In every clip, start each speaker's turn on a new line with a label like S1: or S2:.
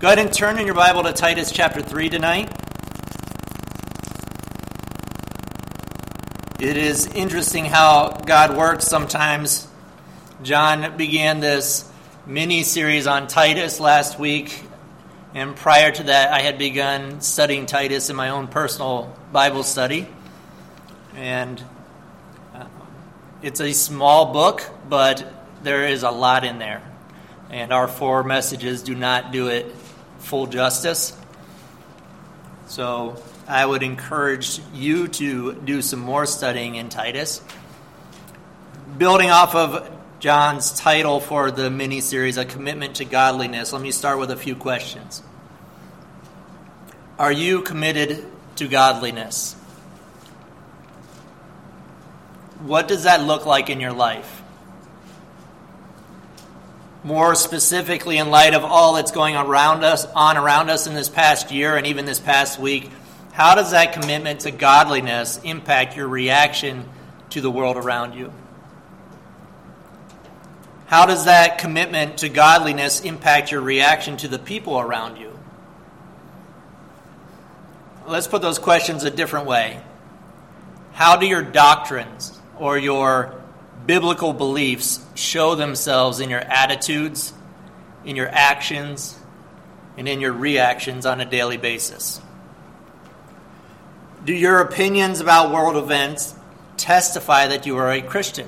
S1: Go ahead and turn in your Bible to Titus chapter 3 tonight. It is interesting how God works sometimes. John began this mini-series on Titus last week, and prior to that I had begun studying Titus in my own personal Bible study. And it's a small book, but there is a lot in there. And our 4 messages do not do it full justice. So I would encourage you to do some more studying in Titus. Building off of John's title for the mini-series, A Commitment to Godliness, let me start with a few questions. Are you committed to godliness? What does that look like in your life? More specifically, in light of all that's going around us in this past year and even this past week, how does that commitment to godliness impact your reaction to the world around you? How does that commitment to godliness impact your reaction to the people around you? Let's put those questions a different way. How do your doctrines or your biblical beliefs show themselves in your attitudes, in your actions, and in your reactions on a daily basis? Do your opinions about world events testify that you are a Christian?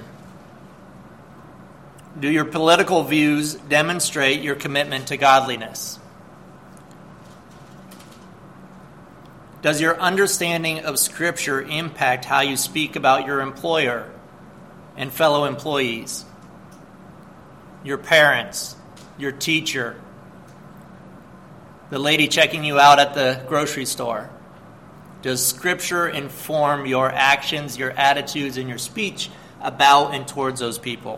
S1: Do your political views demonstrate your commitment to godliness? Does your understanding of Scripture impact how you speak about your employer and fellow employees, your parents, your teacher, the lady checking you out at the grocery store? Does Scripture inform your actions, your attitudes, and your speech about and towards those people?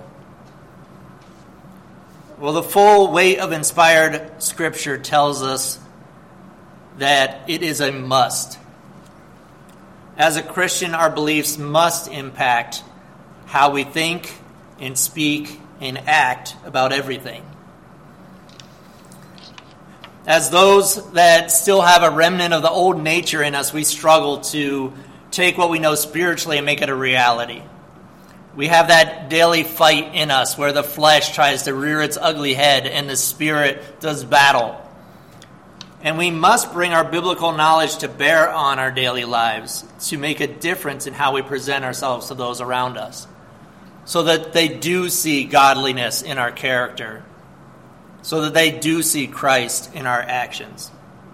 S1: Well, the full weight of inspired Scripture tells us that it is a must. As a Christian, our beliefs must impact how we think and speak and act about everything. As those that still have a remnant of the old nature in us, we struggle to take what we know spiritually and make it a reality. We have that daily fight in us where the flesh tries to rear its ugly head and the spirit does battle. And we must bring our biblical knowledge to bear on our daily lives to make a difference in how we present ourselves to those around us, so that they do see godliness in our character, so that they do see Christ in our actions.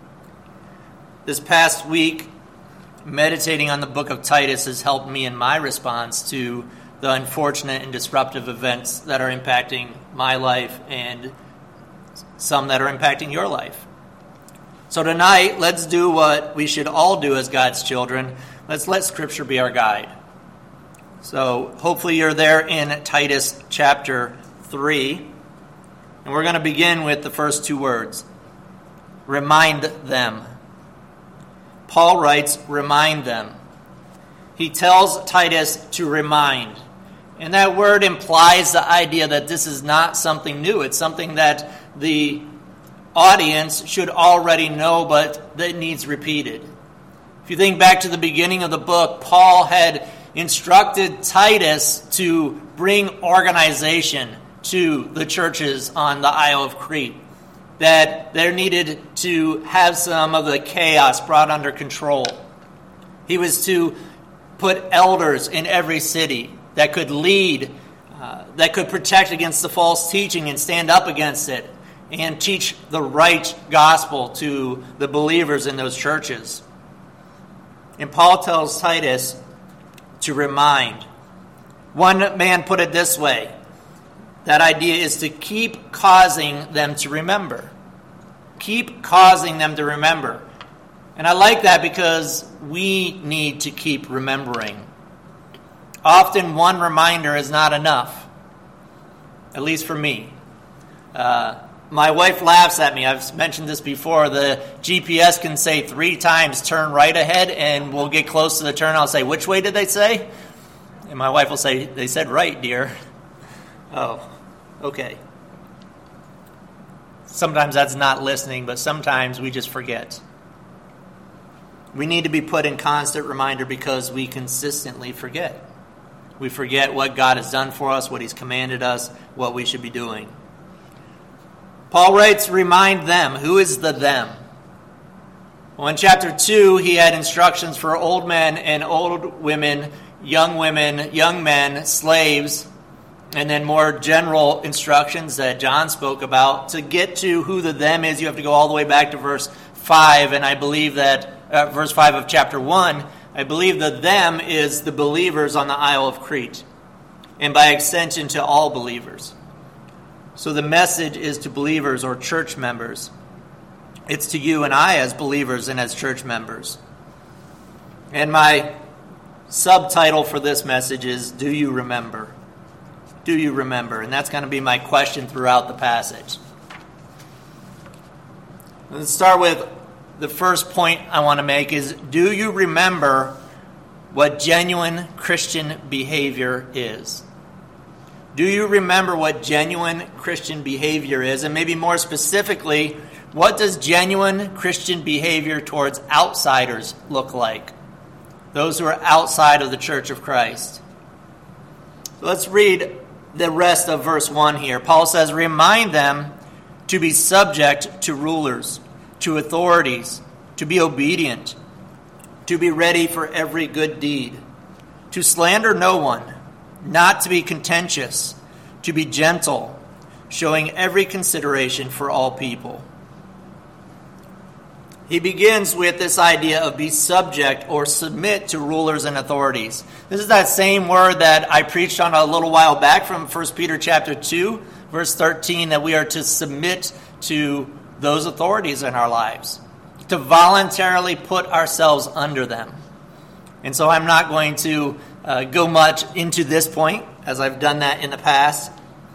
S1: This past week, meditating on the book of Titus has helped me in my response to the unfortunate and disruptive events that are impacting my life and some that are impacting your life. So tonight, let's do what we should all do as God's children. Let's let Scripture be our guide. So hopefully you're there in Titus chapter 3. And we're going to begin with the first 2 words. Remind them. Paul writes, remind them. He tells Titus to remind. And that word implies the idea that this is not something new. It's something that the audience should already know, but that needs repeated. If you think back to the beginning of the book, Paul had instructed Titus to bring organization to the churches on the Isle of Crete, that there needed to have some of the chaos brought under control. He was to put elders in every city that could lead, that could protect against the false teaching and stand up against it, and teach the right gospel to the believers in those churches. And Paul tells Titus to remind. One man put it this way. That idea is to keep causing them to remember. Keep causing them to remember. And I like that because we need to keep remembering. Often one reminder is not enough. At least for me. My wife laughs at me. I've mentioned this before. The GPS can say 3 times, turn right ahead, and we'll get close to the turn. I'll say, which way did they say? And my wife will say, they said right, dear. Oh, okay. Sometimes that's not listening, but sometimes we just forget. We need to be put in constant reminder because we consistently forget. We forget what God has done for us, what he's commanded us, what we should be doing. Paul writes, remind them. Who is the them? Well, in chapter 2, he had instructions for old men and old women, young men, slaves, and then more general instructions that John spoke about. To get to who the them is, you have to go all the way back to verse 5, and I believe that, verse 5 of chapter 1, I believe the them is the believers on the Isle of Crete, and by extension to all believers. So the message is to believers or church members. It's to you and I as believers and as church members. And my subtitle for this message is, Do You Remember? Do you remember? And that's going to be my question throughout the passage. Let's start with the first point I want to make is, do you remember what genuine Christian behavior is? Do you remember what genuine Christian behavior is? And maybe more specifically, what does genuine Christian behavior towards outsiders look like? Those who are outside of the Church of Christ. So let's read the rest of verse 1 here. Paul says, remind them to be subject to rulers, to authorities, to be obedient, to be ready for every good deed, to slander no one, not to be contentious, to be gentle, showing every consideration for all people. He begins with this idea of be subject or submit to rulers and authorities. This is that same word that I preached on a little while back from 1 Peter chapter 2, verse 13, that we are to submit to those authorities in our lives, to voluntarily put ourselves under them. And so I'm not going to go much into this point, as I've done that in the past.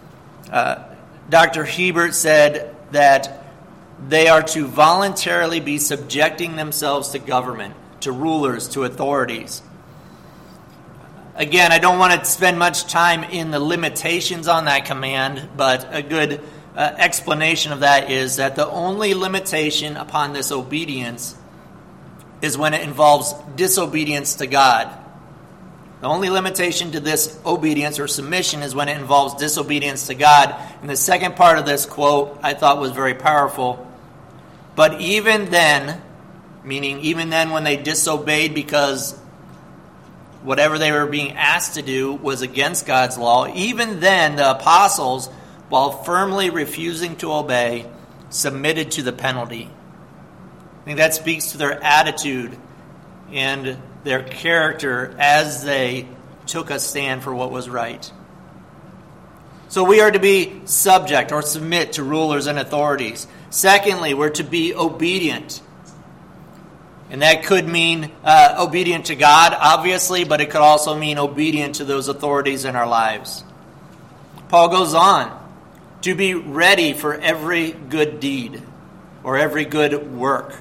S1: Dr. Hebert said that they are to voluntarily be subjecting themselves to government, to rulers, to authorities. Again, I don't want to spend much time in the limitations on that command, but a good explanation of that is that the only limitation upon this obedience is when it involves disobedience to God. The only limitation to this obedience or submission is when it involves disobedience to God. And the second part of this quote I thought was very powerful. But even then, meaning even then when they disobeyed because whatever they were being asked to do was against God's law, even then the apostles, while firmly refusing to obey, submitted to the penalty. I think that speaks to their attitude and their character as they took a stand for what was right. So we are to be subject or submit to rulers and authorities. Secondly, we're to be obedient. And that could mean obedient to God, obviously, but it could also mean obedient to those authorities in our lives. Paul goes on to be ready for every good deed or every good work.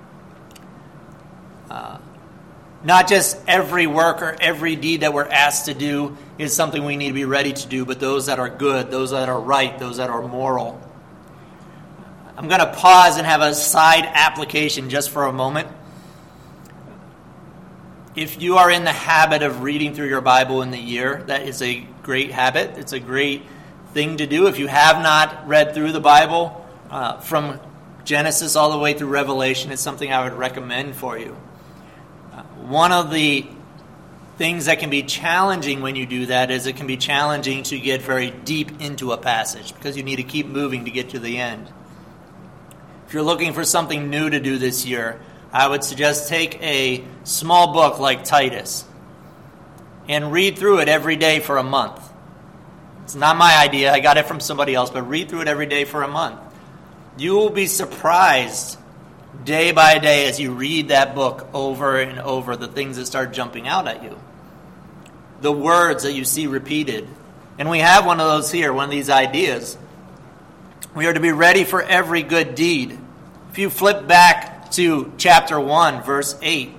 S1: Not just every work or every deed that we're asked to do is something we need to be ready to do, but those that are good, those that are right, those that are moral. I'm going to pause and have a side application just for a moment. If you are in the habit of reading through your Bible in the year, that is a great habit. It's a great thing to do. If you have not read through the Bible from Genesis all the way through Revelation, it's something I would recommend for you. One of the things that can be challenging when you do that is it can be challenging to get very deep into a passage because you need to keep moving to get to the end. If you're looking for something new to do this year, I would suggest take a small book like Titus and read through it every day for a month. It's not my idea. I got it from somebody else, but read through it every day for a month. You will be surprised day by day as you read that book over and over, the things that start jumping out at you. The words that you see repeated. And we have one of those here, one of these ideas. We are to be ready for every good deed. If you flip back to chapter 1, verse 8,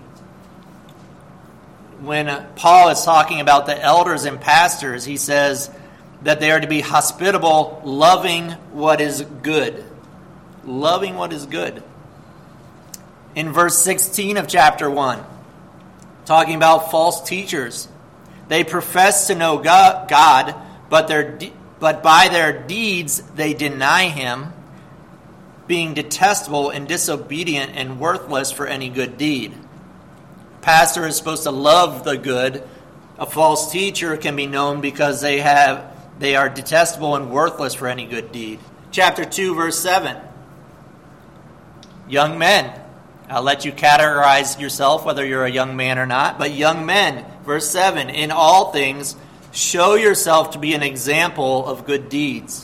S1: when Paul is talking about the elders and pastors, he says that they are to be hospitable, loving what is good. loving what is good. In verse 16 of chapter 1, talking about false teachers, they profess to know God, but by their deeds they deny him, being detestable and disobedient and worthless for any good deed. Pastor is supposed to love the good. A false teacher can be known because they are detestable and worthless for any good deed. Chapter 2, verse 7. Young men. I'll let you categorize yourself whether you're a young man or not. But young men, verse 7, in all things, show yourself to be an example of good deeds.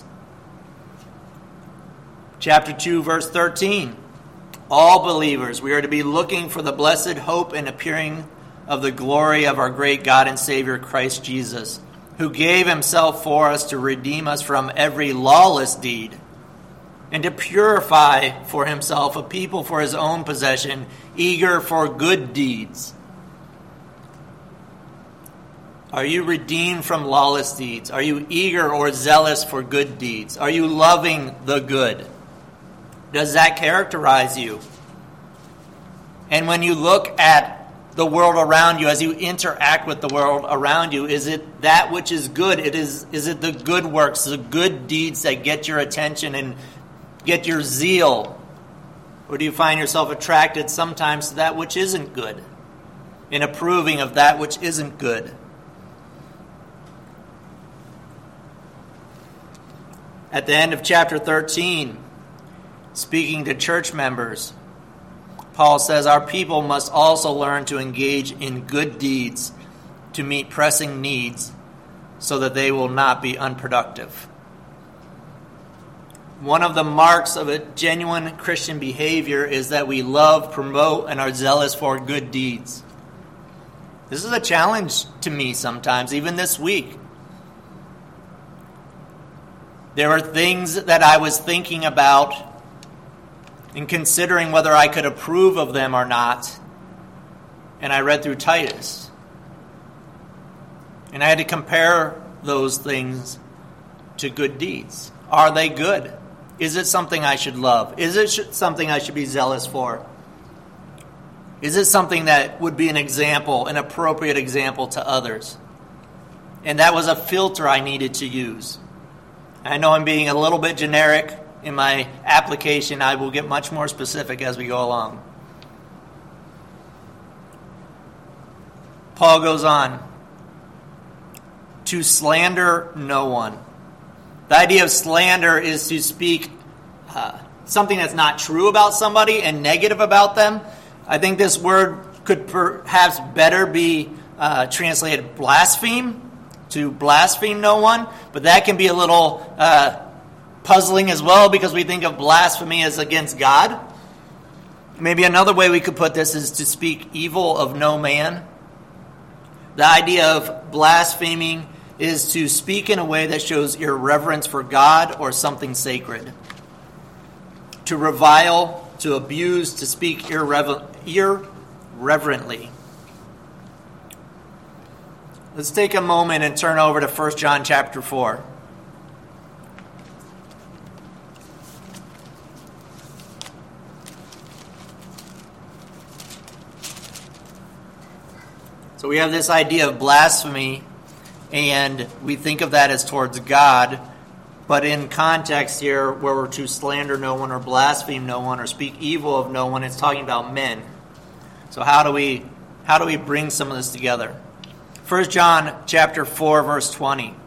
S1: Chapter 2, verse 13. All believers, we are to be looking for the blessed hope and appearing of the glory of our great God and Savior Christ Jesus, who gave himself for us to redeem us from every lawless deed, and to purify for himself a people for his own possession, eager for good deeds. Are you redeemed from lawless deeds? Are you eager or zealous for good deeds? Are you loving the good? Does that characterize you? And when you look at the world around you, as you interact with the world around you, is it that which is good? Is it the good works, the good deeds that get your attention and get your zeal? Or do you find yourself attracted sometimes to that which isn't good and approving of that which isn't good? At the end of chapter 13, speaking to church members, Paul says, our people must also learn to engage in good deeds to meet pressing needs so that they will not be unproductive. One of the marks of a genuine Christian behavior is that we love, promote, and are zealous for good deeds. This is a challenge to me sometimes, even this week. There are things that I was thinking about and considering whether I could approve of them or not. And I read through Titus. And I had to compare those things to good deeds. Are they good? Is it something I should love? Is it something I should be zealous for? Is it something that would be an example, an appropriate example to others? And that was a filter I needed to use. I know I'm being a little bit generic in my application. I will get much more specific as we go along. Paul goes on, to slander no one. The idea of slander is to speak something that's not true about somebody and negative about them. I think this word could perhaps better be translated blaspheme, to blaspheme no one, but that can be a little puzzling as well because we think of blasphemy as against God. Maybe another way we could put this is to speak evil of no man. The idea of blaspheming is to speak in a way that shows irreverence for God or something sacred. To revile, to abuse, to speak irreverently. Let's take a moment and turn over to 1 John chapter 4. So we have this idea of blasphemy, and we think of that as towards God. But in context here, where we're to slander no one or blaspheme no one or speak evil of no one, it's talking about men. So how do we bring some of this together? 1 John chapter 4, verse 20.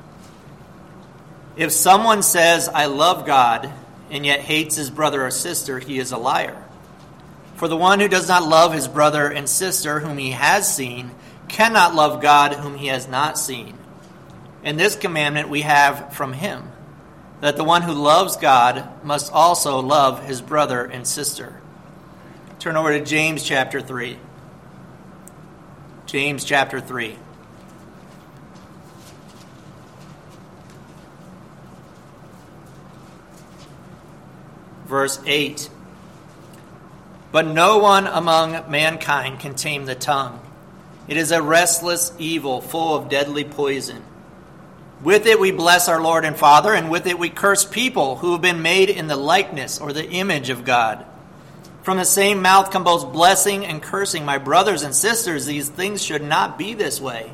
S1: If someone says, I love God, and yet hates his brother or sister, he is a liar. For the one who does not love his brother and sister whom he has seen cannot love God whom he has not seen. And this commandment we have from him, that the one who loves God must also love his brother and sister. Turn over to James chapter 3. James chapter 3. Verse 8. But no one among mankind can tame the tongue. It is a restless evil, full of deadly poison. With it we bless our Lord and Father, and with it we curse people who have been made in the likeness or the image of God. From the same mouth come both blessing and cursing. My brothers and sisters, these things should not be this way.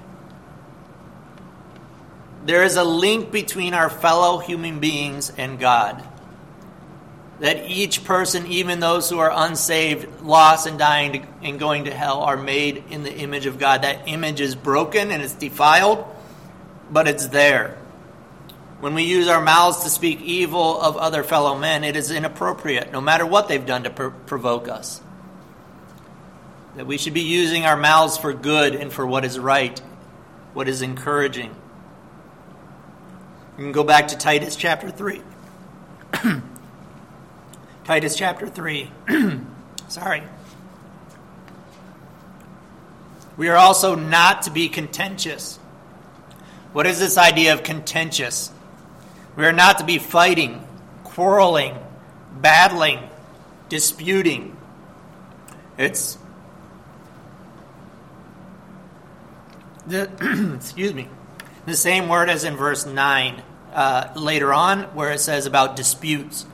S1: There is a link between our fellow human beings and God. That each person, even those who are unsaved, lost and dying and going to hell, are made in the image of God. That image is broken and it's defiled, but it's there. When we use our mouths to speak evil of other fellow men, it is inappropriate, no matter what they've done to provoke us. That we should be using our mouths for good and for what is right, what is encouraging. You can go back to Titus chapter 3. Titus chapter 3. Sorry. We are also not to be contentious. What is this idea of contentious? We are not to be fighting, quarreling, battling, disputing. It's the same word as in verse 9 later on, where it says about disputes.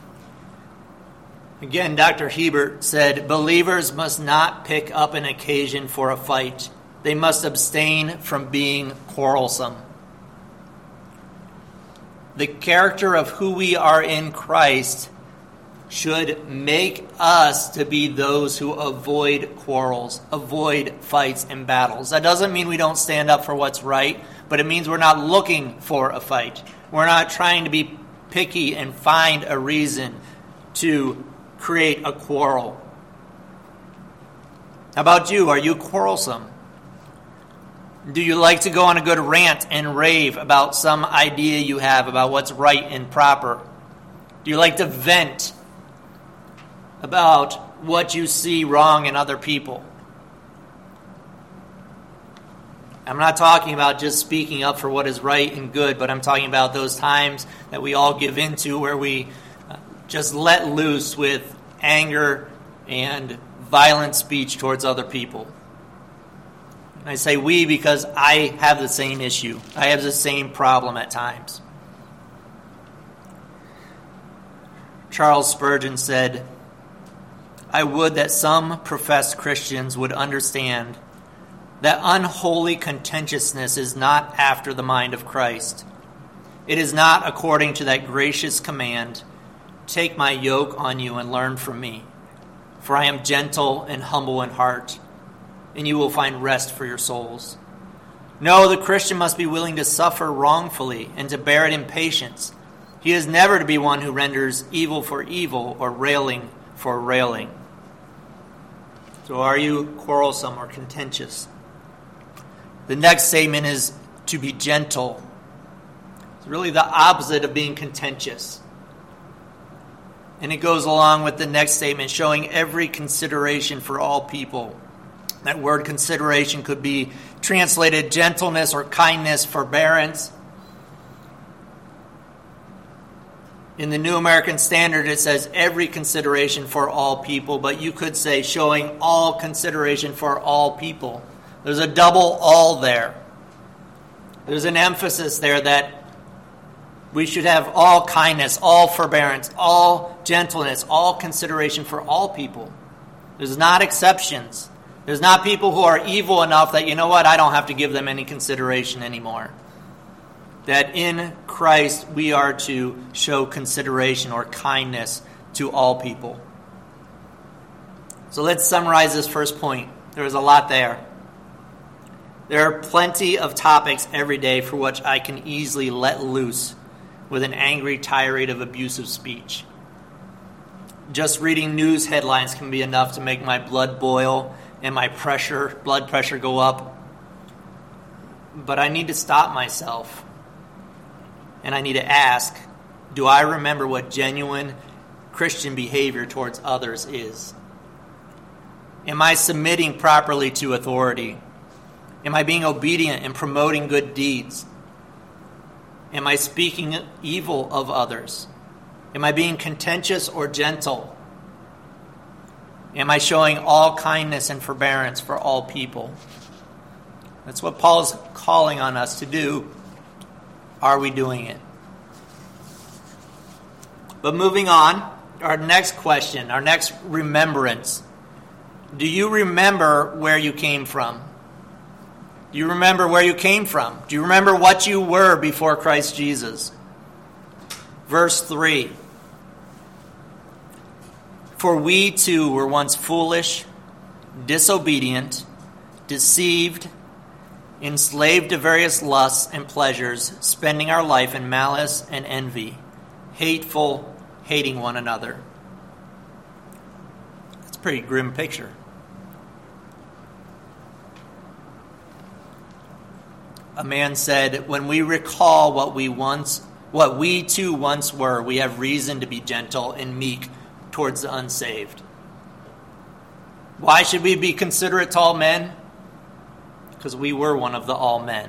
S1: Again, Dr. Hebert said, believers must not pick up an occasion for a fight. They must abstain from being quarrelsome. The character of who we are in Christ should make us to be those who avoid quarrels, avoid fights and battles. That doesn't mean we don't stand up for what's right, but it means we're not looking for a fight. We're not trying to be picky and find a reason to create a quarrel. How about you? Are you quarrelsome? Do you like to go on a good rant and rave about some idea you have about what's right and proper? Do you like to vent about what you see wrong in other people? I'm not talking about just speaking up for what is right and good, but I'm talking about those times that we all give into where we just let loose with anger and violent speech towards other people. And I say we because I have the same issue. I have the same problem at times. Charles Spurgeon said, I would that some professed Christians would understand that unholy contentiousness is not after the mind of Christ. It is not according to that gracious command, take my yoke on you and learn from me, for I am gentle and humble in heart, and you will find rest for your souls. No, the Christian must be willing to suffer wrongfully and to bear it in patience. He is never to be one who renders evil for evil or railing for railing. So are you quarrelsome or contentious? The next statement is to be gentle. It's really the opposite of being contentious. And it goes along with the next statement, showing every consideration for all people. That word consideration could be translated gentleness or kindness, forbearance. In the New American Standard, it says every consideration for all people, but you could say showing all consideration for all people. There's a double all there. There's an emphasis there that we should have all kindness, all forbearance, all gentleness, all consideration for all people. There's not exceptions. There's not people who are evil enough that, you know what, I don't have to give them any consideration anymore. That in Christ we are to show consideration or kindness to all people. So let's summarize this first point. There is a lot there. There are plenty of topics every day for which I can easily let loose with an angry tirade of abusive speech. Just reading news headlines can be enough to make my blood boil and my blood pressure go up. But I need to stop myself. And I need to ask, do I remember what genuine Christian behavior towards others is? Am I submitting properly to authority? Am I being obedient and promoting good deeds? Am I speaking evil of others? Am I being contentious or gentle? Am I showing all kindness and forbearance for all people? That's what Paul is calling on us to do Are we doing it? But moving on, our next question, our next remembrance. Do you remember where you came from? Do you remember where you came from? Do you remember what you were before Christ Jesus? Verse 3. For we too were once foolish, disobedient, deceived, enslaved to various lusts and pleasures, spending our life in malice and envy, hateful, hating one another. That's a pretty grim picture. A man said, when we recall what we too once were, we have reason to be gentle and meek towards the unsaved. Why should we be considerate to all men? Because we were one of the all men.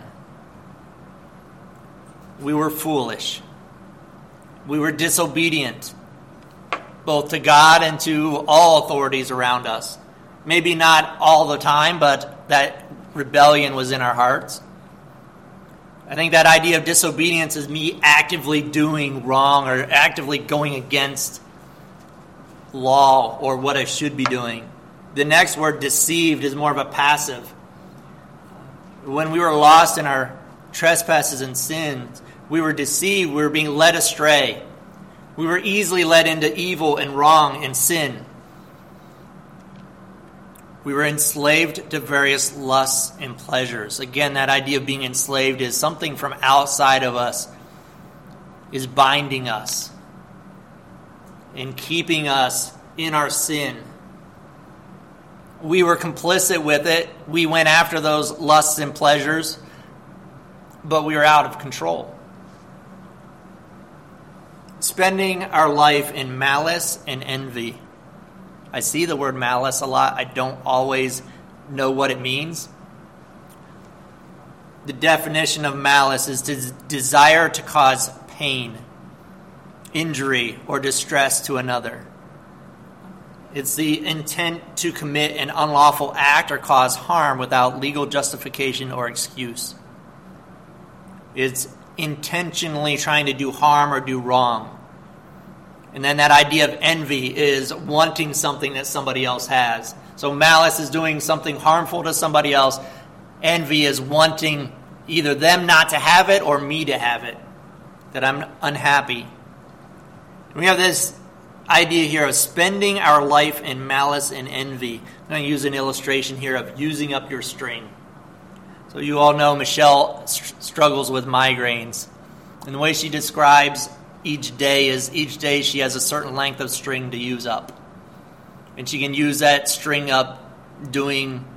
S1: We were foolish. We were disobedient, both to God and to all authorities around us. Maybe not all the time, but that rebellion was in our hearts. I think that idea of disobedience is me actively doing wrong or actively going against law or what I should be doing. The next word, deceived, is more of a passive. When we were lost in our trespasses and sins, we were deceived, we were being led astray. We were easily led into evil and wrong and sin. We were enslaved to various lusts and pleasures. Again, that idea of being enslaved is something from outside of us is binding us and keeping us in our sin. We were complicit with it. We went after those lusts and pleasures, but we were out of control. Spending our life in malice and envy. I see the word malice a lot. I don't always know what it means. The definition of malice is to desire to cause pain, injury, or distress to another. It's the intent to commit an unlawful act or cause harm without legal justification or excuse. It's intentionally trying to do harm or do wrong. And then that idea of envy is wanting something that somebody else has. So malice is doing something harmful to somebody else. Envy is wanting either them not to have it or me to have it, that I'm unhappy. We have this idea here of spending our life in malice and envy. I'm going to use an illustration here of using up your string. So you all know Michelle struggles with migraines. And the way she describes each day she has a certain length of string to use up. And she can use that string up doing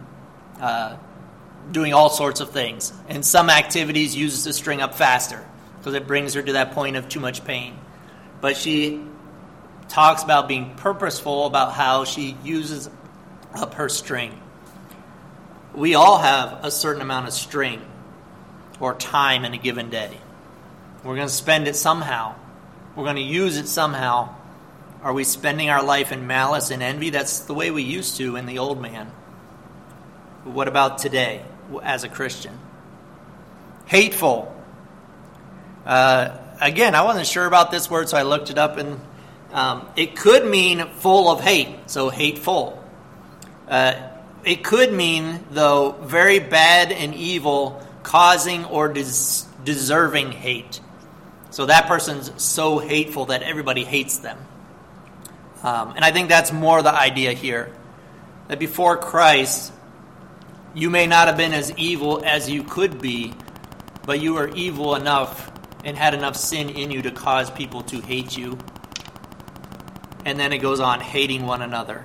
S1: all sorts of things. And some activities uses the string up faster because it brings her to that point of too much pain. But she talks about being purposeful about how she uses up her string. We all have a certain amount of string or time in a given day. We're going to spend it somehow. We're going to use it somehow. Are we spending our life in malice and envy? That's the way we used to in the old man. But what about today as a Christian? Hateful. Again, I wasn't sure about this word, so I looked it up, and it could mean full of hate, so hateful. It could mean, though, very bad and evil, causing or deserving hate. So that person's so hateful that everybody hates them. And I think that's more the idea here. That before Christ, you may not have been as evil as you could be, but you were evil enough and had enough sin in you to cause people to hate you. And then it goes on, hating one another.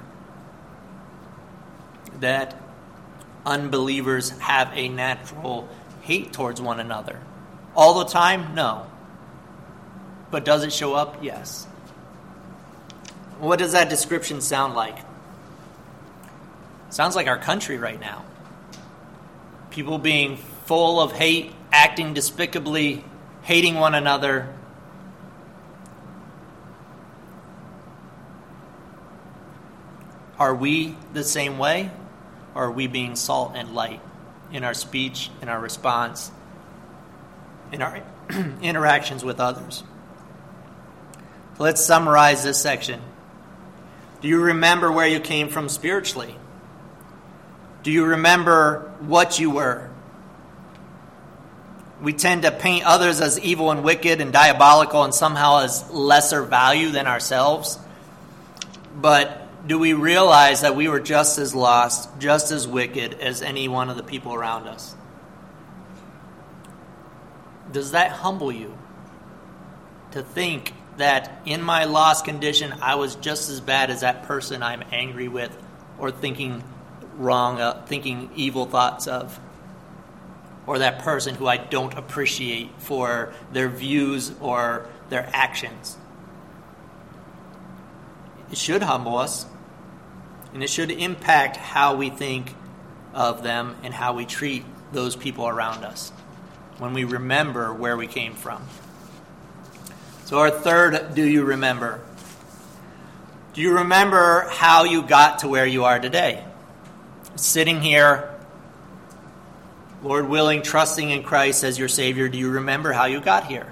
S1: That unbelievers have a natural hate towards one another. All the time? No. But does it show up? Yes. What does that description sound like? Sounds like our country right now. People being full of hate, acting despicably, hating one another. Are we the same way? Or are we being salt and light in our speech, in our response, in our interactions with others. So let's summarize this section. Do you remember where you came from spiritually? Do you remember what you were? We tend to paint others as evil and wicked and diabolical and somehow as lesser value than ourselves. But do we realize that we were just as lost, just as wicked as any one of the people around us? Does that humble you to think that in my lost condition, I was just as bad as that person I'm angry with or thinking wrong, thinking evil thoughts of, or that person who I don't appreciate for their views or their actions? It should humble us, and it should impact how we think of them and how we treat those people around us when we remember where we came from. So our third, do you remember? Do you remember how you got to where you are today? Sitting here, Lord willing, trusting in Christ as your Savior, do you remember how you got here?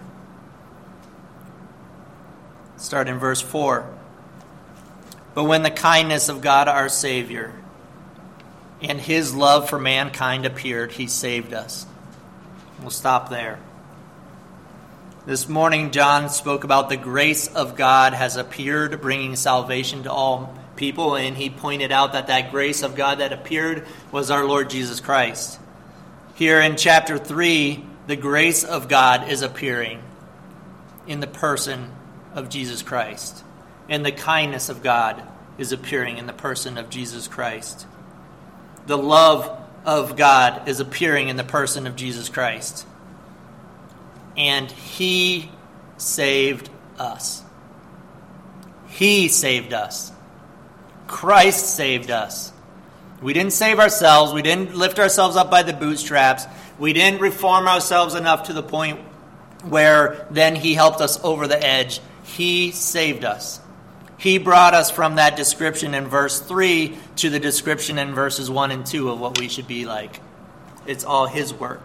S1: Start in verse 4. But when the kindness of God our Savior and his love for mankind appeared, he saved us. We'll stop there. This morning, John spoke about the grace of God has appeared, bringing salvation to all people, and he pointed out that that grace of God that appeared was our Lord Jesus Christ. Here in chapter 3, the grace of God is appearing in the person of Jesus Christ, and the kindness of God is appearing in the person of Jesus Christ. The love of God is appearing in the person of Jesus Christ. And he saved us. He saved us. Christ saved us. We didn't save ourselves. We didn't lift ourselves up by the bootstraps. We didn't reform ourselves enough to the point where then he helped us over the edge. He saved us. He brought us from that description in verse 3 to the description in verses 1 and 2 of what we should be like. It's all his work.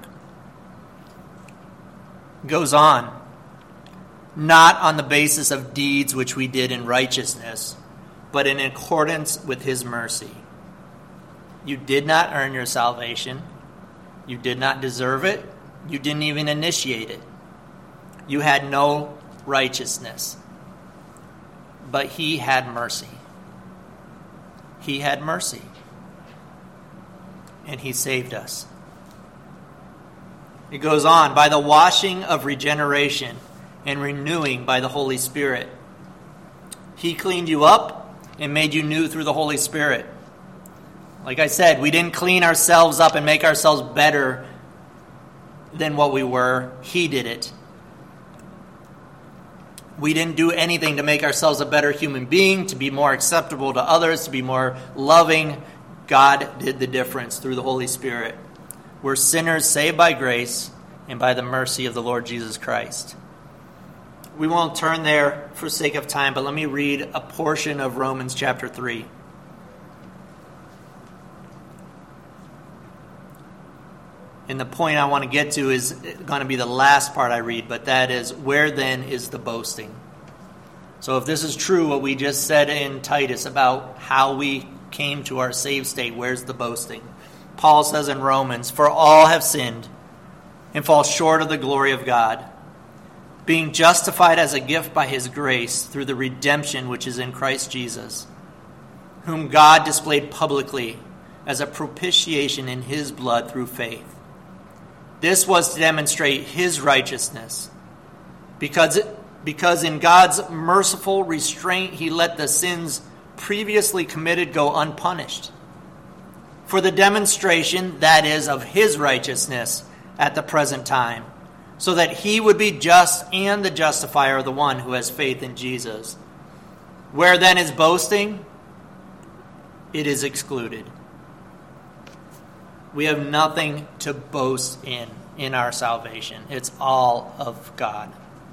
S1: Goes on. Not on the basis of deeds which we did in righteousness, but in accordance with his mercy. You did not earn your salvation. You did not deserve it. You didn't even initiate it. You had no righteousness. But he had mercy. He had mercy. And he saved us. It goes on, by the washing of regeneration and renewing by the Holy Spirit. He cleaned you up and made you new through the Holy Spirit. Like I said, we didn't clean ourselves up and make ourselves better than what we were. He did it. We didn't do anything to make ourselves a better human being, to be more acceptable to others, to be more loving. God did the difference through the Holy Spirit. We're sinners saved by grace and by the mercy of the Lord Jesus Christ. We won't turn there for sake of time, but let me read a portion of Romans chapter 3. And the point I want to get to is going to be the last part I read, but that is, where then is the boasting? So if this is true, what we just said in Titus about how we came to our saved state, where's the boasting? Paul says in Romans, for all have sinned and fall short of the glory of God, being justified as a gift by his grace through the redemption which is in Christ Jesus, whom God displayed publicly as a propitiation in his blood through faith. This was to demonstrate his righteousness, because in God's merciful restraint he let the sins previously committed go unpunished, for the demonstration, that is, of his righteousness at the present time, so that he would be just and the justifier of the one who has faith in Jesus. Where then is boasting? It is excluded. We have nothing to boast in our salvation. It's all of God.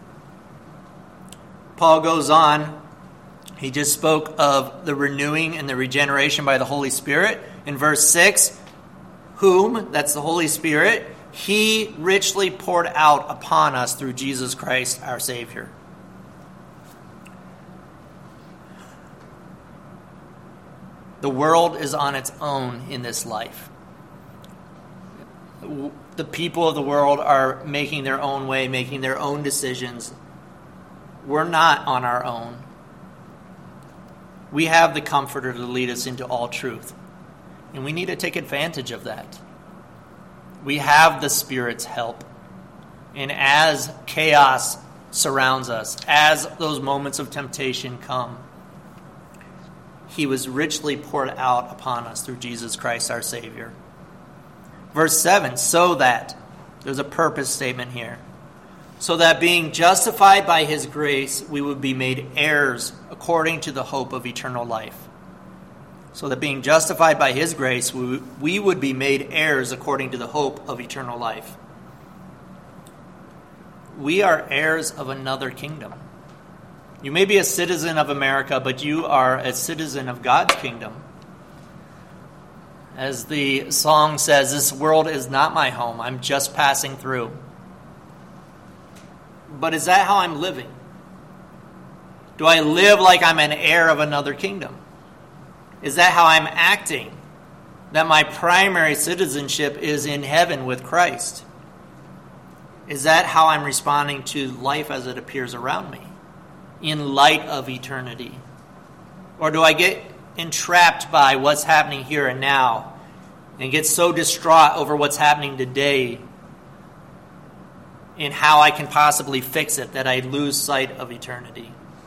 S1: Paul goes on. He just spoke of the renewing and the regeneration by the Holy Spirit. In verse 6, whom, that's the Holy Spirit, He richly poured out upon us through Jesus Christ, our Savior. The world is on its own in this life. The people of the world are making their own way, making their own decisions. We're not on our own. We have the Comforter to lead us into all truth. And we need to take advantage of that. We have the Spirit's help. And as chaos surrounds us, as those moments of temptation come, He was richly poured out upon us through Jesus Christ our Savior. Verse 7, so that, there's a purpose statement here, so that being justified by His grace, we would be made heirs according to the hope of eternal life. So that being justified by His grace, we would be made heirs according to the hope of eternal life. We are heirs of another kingdom. You may be a citizen of America, but you are a citizen of God's kingdom. As the song says, this world is not my home. I'm just passing through. But is that how I'm living? Do I live like I'm an heir of another kingdom? Is that how I'm acting? That my primary citizenship is in heaven with Christ? Is that how I'm responding to life as it appears around me, in light of eternity? Or do I get entrapped by what's happening here and now and get so distraught over what's happening today and how I can possibly fix it that I lose sight of eternity?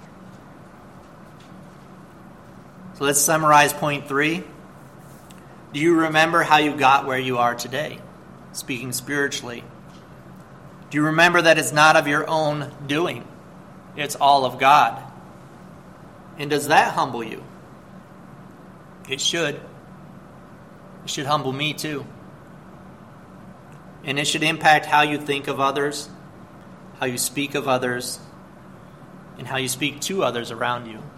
S1: So let's summarize point 3. Do you remember how you got where you are today? Speaking spiritually. Do you remember that it's not of your own doing? It's all of God. And does that humble you? It should. It should humble me too. And it should impact how you think of others, how you speak of others, and how you speak to others around you.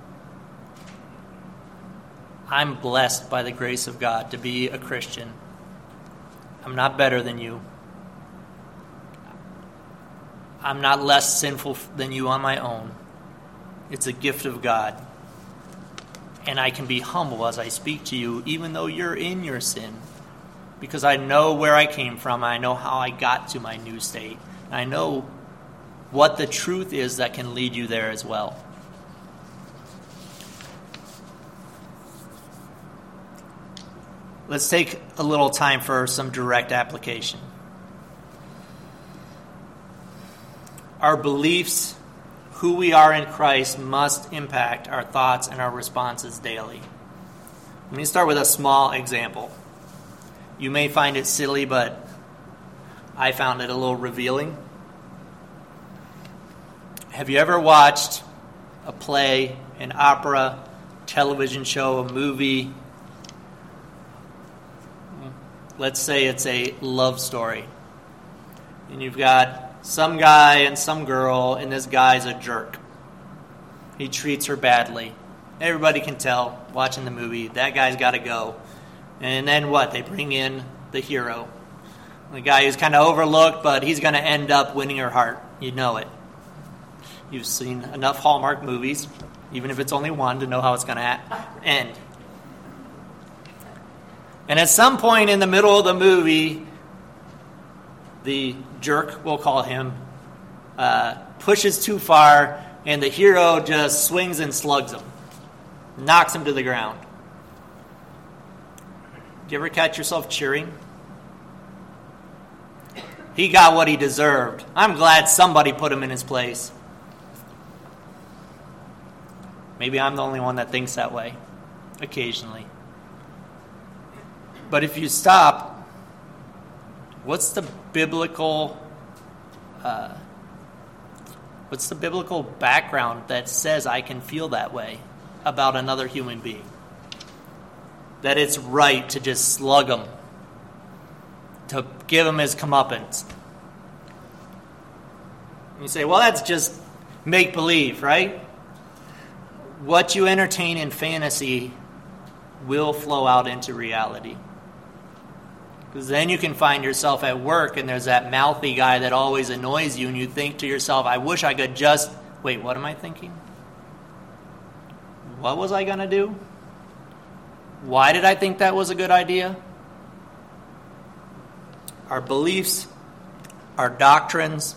S1: I'm blessed by the grace of God to be a Christian. I'm not better than you. I'm not less sinful than you on my own. It's a gift of God. And I can be humble as I speak to you, even though you're in your sin, because I know where I came from. I know how I got to my new state. I know what the truth is that can lead you there as well. Let's take a little time for some direct application. Our beliefs, who we are in Christ, must impact our thoughts and our responses daily. Let me start with a small example. You may find it silly, but I found it a little revealing. Have you ever watched a play, an opera, television show, a movie? Let's say it's a love story. And you've got some guy and some girl, and this guy's a jerk. He treats her badly. Everybody can tell, watching the movie, that guy's got to go. And then what? They bring in the hero. The guy who's kind of overlooked, but he's going to end up winning her heart. You know it. You've seen enough Hallmark movies, even if it's only one, to know how it's going to end. And at some point in the middle of the movie, the jerk, we'll call him, pushes too far, and the hero just swings and slugs him, knocks him to the ground. Do you ever catch yourself cheering? He got what he deserved. I'm glad somebody put him in his place. Maybe I'm the only one that thinks that way, occasionally. But if you stop, what's the biblical background that says I can feel that way about another human being? That it's right to just slug him, to give him his comeuppance. You say, well, that's just make-believe, right? What you entertain in fantasy will flow out into reality. Because then you can find yourself at work and there's that mouthy guy that always annoys you, and you think to yourself, I wish I could just... Wait, what am I thinking? What was I going to do? Why did I think that was a good idea? Our beliefs, our doctrines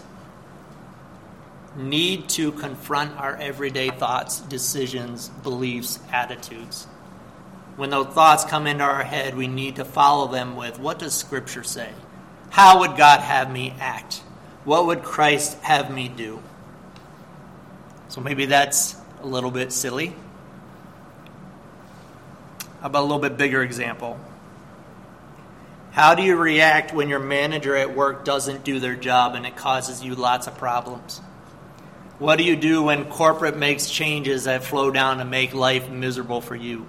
S1: need to confront our everyday thoughts, decisions, beliefs, attitudes. When those thoughts come into our head, we need to follow them with, what does Scripture say? How would God have me act? What would Christ have me do? So maybe that's a little bit silly. How about a little bit bigger example? How do you react when your manager at work doesn't do their job and it causes you lots of problems? What do you do when corporate makes changes that flow down to make life miserable for you?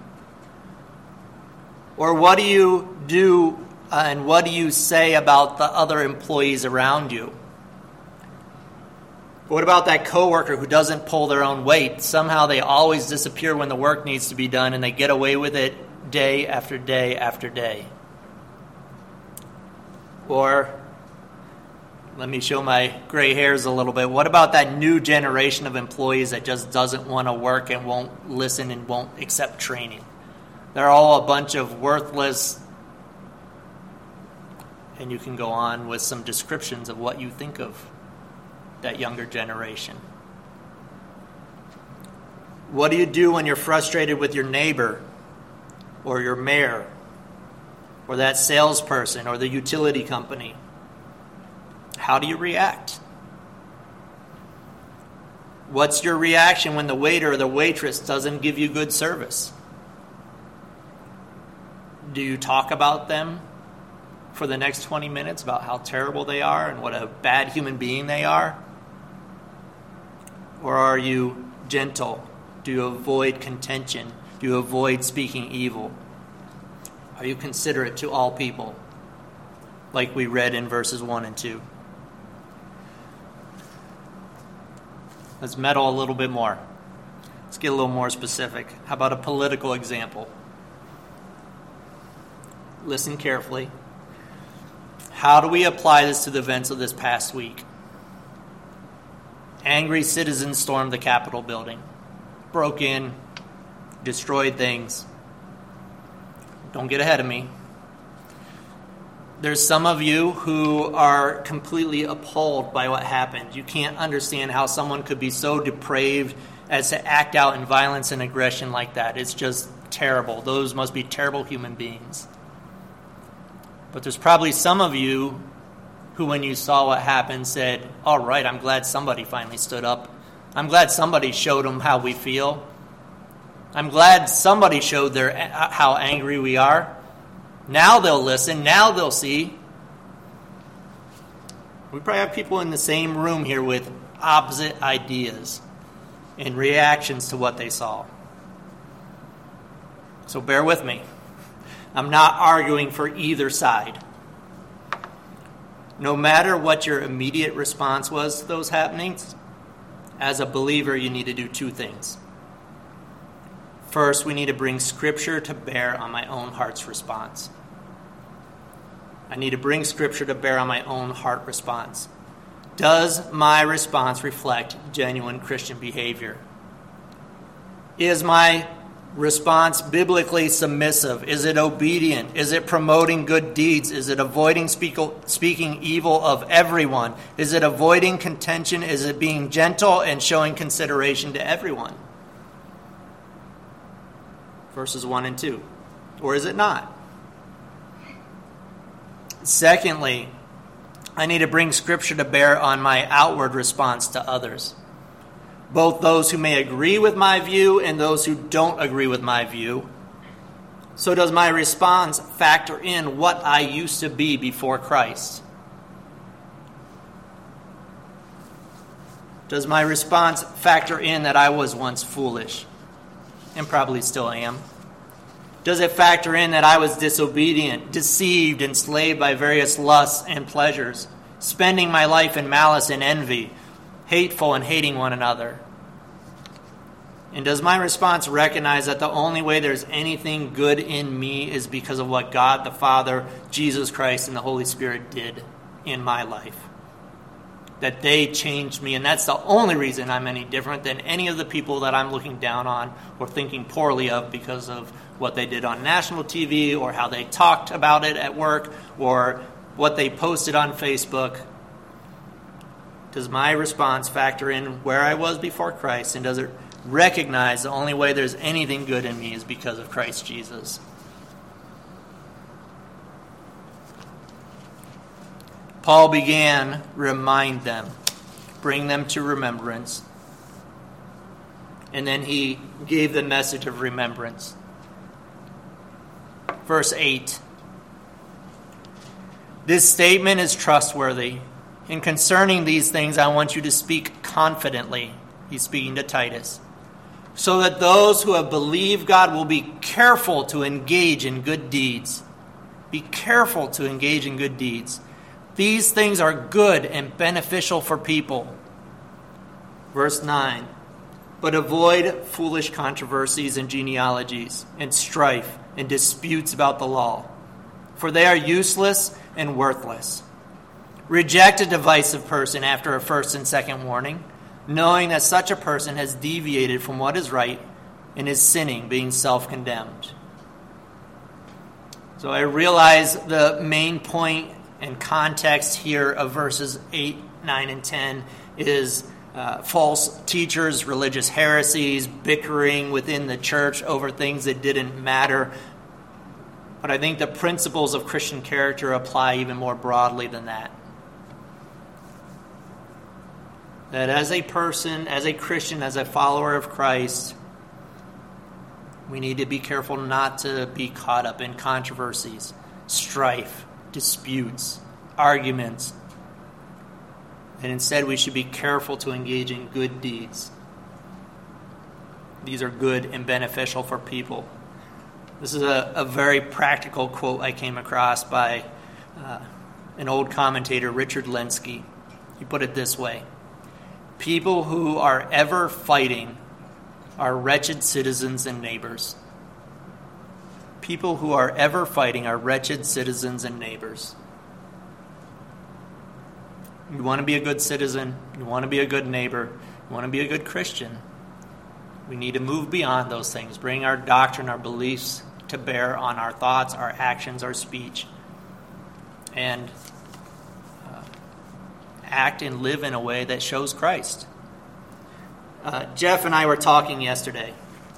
S1: Or what do you do and what do you say about the other employees around you? What about that coworker who doesn't pull their own weight? Somehow they always disappear when the work needs to be done, and they get away with it day after day after day. Or, let me show my gray hairs a little bit. What about that new generation of employees that just doesn't want to work and won't listen and won't accept training? They're all a bunch of worthless, and you can go on with some descriptions of what you think of that younger generation. What do you do when you're frustrated with your neighbor or your mayor or that salesperson or the utility company? How do you react? What's your reaction when the waiter or the waitress doesn't give you good service? Do you talk about them for the next 20 minutes about how terrible they are and what a bad human being they are? Or are you gentle? Do you avoid contention? Do you avoid speaking evil? Are you considerate to all people, like we read in verses 1 and 2? Let's meddle a little bit more. Let's get a little more specific. How about a political example? Listen carefully. How do we apply this to the events of this past week? Angry citizens stormed the Capitol building, broke in, destroyed things. Don't get ahead of me. There's some of you who are completely appalled by what happened. You can't understand how someone could be so depraved as to act out in violence and aggression like that. It's just terrible. Those must be terrible human beings. But there's probably some of you who, when you saw what happened, said, all right, I'm glad somebody finally stood up. I'm glad somebody showed them how we feel. I'm glad somebody showed how angry we are. Now they'll listen. Now they'll see. We probably have people in the same room here with opposite ideas and reactions to what they saw. So bear with me. I'm not arguing for either side. No matter what your immediate response was to those happenings, as a believer, you need to do two things. First, we need to bring Scripture to bear on my own heart's response. I need to bring Scripture to bear on my own heart response. Does my response reflect genuine Christian behavior? Is my response biblically submissive? Is it obedient? Is it promoting good deeds? Is it avoiding speaking evil of everyone? Is it avoiding contention? Is it being gentle and showing consideration to everyone? Verses 1 and 2. Or is it not? Secondly, I need to bring Scripture to bear on my outward response to others. Both those who may agree with my view and those who don't agree with my view. So does my response factor in what I used to be before Christ? Does my response factor in that I was once foolish and probably still am? Does it factor in that I was disobedient, deceived, enslaved by various lusts and pleasures, spending my life in malice and envy, hateful and hating one another? And does my response recognize that the only way there's anything good in me is because of what God the Father, Jesus Christ, and the Holy Spirit did in my life? That they changed me, and that's the only reason I'm any different than any of the people that I'm looking down on or thinking poorly of because of what they did on national TV or how they talked about it at work or what they posted on Facebook. Does my response factor in where I was before Christ, and does it recognize the only way there's anything good in me is because of Christ Jesus? Paul began, remind them, bring them to remembrance. And then he gave the message of remembrance. Verse 8. This statement is trustworthy. And concerning these things, I want you to speak confidently. He's speaking to Titus. So that those who have believed God will be careful to engage in good deeds. Be careful to engage in good deeds. These things are good and beneficial for people. Verse 9. But avoid foolish controversies and genealogies and strife and disputes about the law, for they are useless and worthless. Reject a divisive person after a first and second warning, knowing that such a person has deviated from what is right and is sinning, being self-condemned. So I realize the main point and context here of verses 8, 9, and 10 is false teachers, religious heresies, bickering within the church over things that didn't matter. But I think the principles of Christian character apply even more broadly than that. That as a person, as a Christian, as a follower of Christ, we need to be careful not to be caught up in controversies, strife, disputes, arguments. And instead we should be careful to engage in good deeds. These are good and beneficial for people. This is a very practical quote I came across by an old commentator, Richard Lenski. He put it this way: people who are ever fighting are wretched citizens and neighbors. People who are ever fighting are wretched citizens and neighbors. You want to be a good citizen, you want to be a good neighbor, you want to be a good Christian. We need to move beyond those things, bring our doctrine, our beliefs to bear on our thoughts, our actions, our speech, and act and live in a way that shows Christ. Jeff and I were talking yesterday.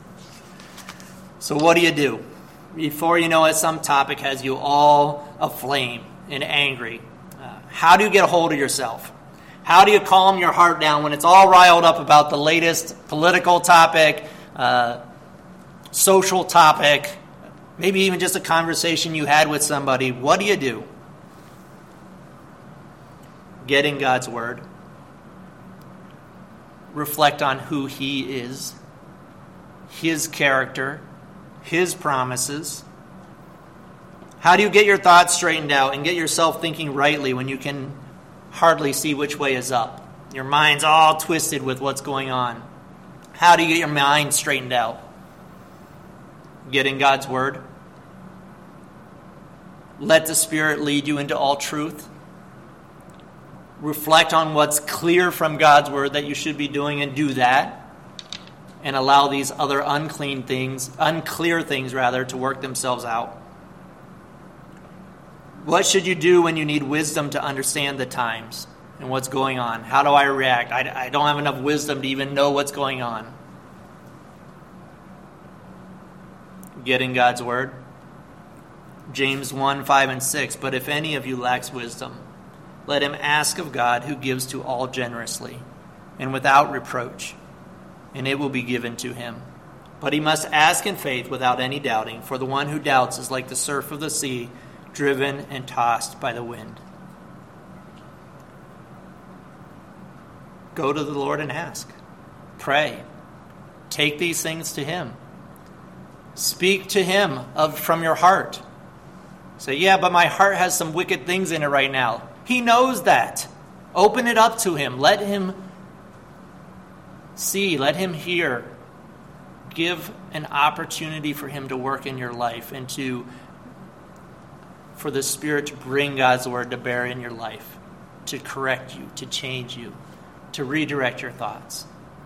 S1: So what do? Before you know it, some topic has you all aflame and angry. How do you get a hold of yourself? How do you calm your heart down when it's all riled up about the latest political topic, social topic, maybe even just a conversation you had with somebody? What do? Get in God's Word. Reflect on who He is, His character, His promises. How do you get your thoughts straightened out and get yourself thinking rightly when you can hardly see which way is up? Your mind's all twisted with what's going on. How do you get your mind straightened out? Get in God's Word. Let the Spirit lead you into all truth. Reflect on what's clear from God's Word that you should be doing and do that. And allow these other unclear things to work themselves out. What should you do when you need wisdom to understand the times and what's going on? How do I react? I don't have enough wisdom to even know what's going on. Get in God's Word. James 1, 5, and 6. But if any of you lacks wisdom, let him ask of God, who gives to all generously and without reproach, and it will be given to him. But he must ask in faith without any doubting, for the one who doubts is like the surf of the sea, driven and tossed by the wind. Go to the Lord and ask. Pray. Take these things to Him. Speak to Him from your heart. Say, yeah, but my heart has some wicked things in it right now. He knows that. Open it up to Him. Let Him see. Let Him hear. give an opportunity for him to work in your life and for the Spirit to bring God's word to bear in your life, to correct you, to change you, to redirect your thoughts.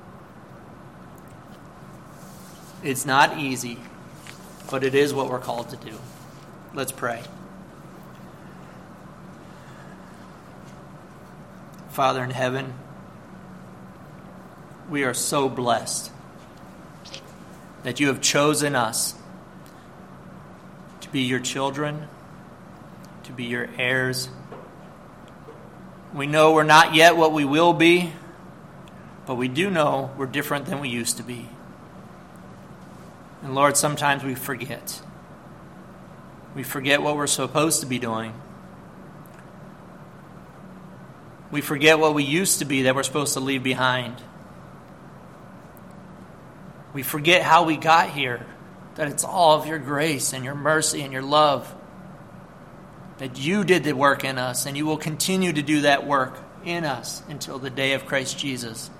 S1: It's not easy, but it is what we're called to do. Let's pray. Father in heaven, we are so blessed that you have chosen us to be your children, to be your heirs. We know we're not yet what we will be, but we do know we're different than we used to be. And Lord, sometimes we forget. We forget what we're supposed to be doing. We forget what we used to be that we're supposed to leave behind. We forget how we got here, that it's all of your grace and your mercy and your love, that you did the work in us and you will continue to do that work in us until the day of Christ Jesus.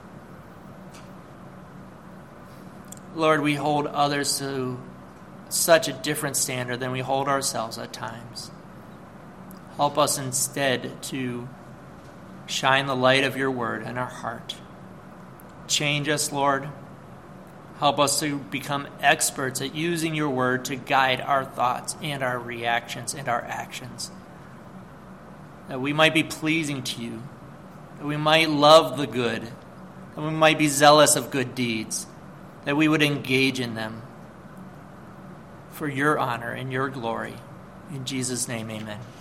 S1: Lord, we hold others to such a different standard than we hold ourselves at times. Help us instead to shine the light of your word in our heart. Change us, Lord. Help us to become experts at using your word to guide our thoughts and our reactions and our actions. That we might be pleasing to you. That we might love the good. That we might be zealous of good deeds. That we would engage in them for your honor and your glory. In Jesus' name, amen.